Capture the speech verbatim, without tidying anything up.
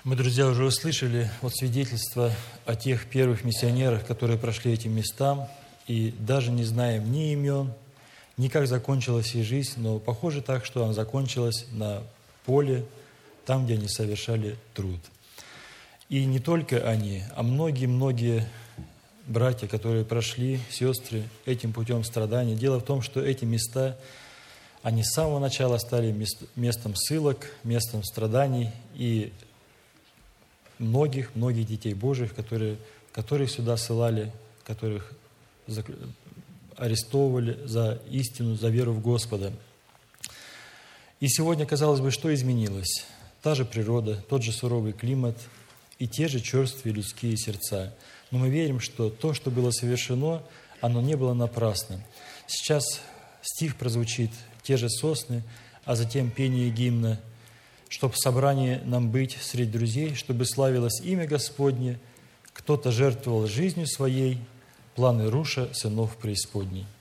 Мы, друзья, уже услышали вот свидетельство о тех первых миссионерах, которые прошли этим местам, и даже не знаем ни имен, ни как закончилась их жизнь, но похоже так, что она закончилась на поле, там, где они совершали труд. И не только они, а многие-многие братья, которые прошли, сестры, этим путем страданий. Дело в том, что эти места, они с самого начала стали местом ссылок, местом страданий, и многих, многих детей Божьих, которые, которых сюда ссылали, которых арестовывали за истину, за веру в Господа. И сегодня, казалось бы, что изменилось? Та же природа, тот же суровый климат и те же черствые людские сердца. Но мы верим, что то, что было совершено, оно не было напрасно. Сейчас стих прозвучит, те же сосны, а затем пение гимна, чтобы в собрании нам быть среди друзей, чтобы славилось имя Господне, кто-то жертвовал жизнью своей, планы руша сынов преисподней.